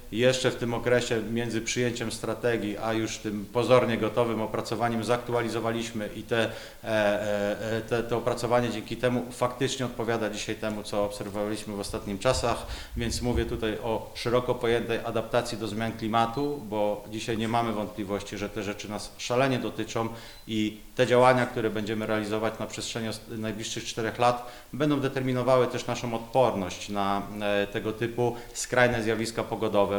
jeszcze w tym okresie między przyjęciem strategii, a już tym pozornie gotowym opracowaniem zaktualizowaliśmy i to opracowanie dzięki temu faktycznie odpowiada dzisiaj temu, co obserwowaliśmy w ostatnich czasach, więc mówię tutaj o szeroko pojętej adaptacji do zmian klimatu, bo dzisiaj nie mamy wątpliwości, że te rzeczy nas szalenie dotyczą i te działania, które będziemy realizować na przestrzeni najbliższych 4 lat, będą determinowały też naszą odporność na tego typu skrajne zjawiska pogodowe.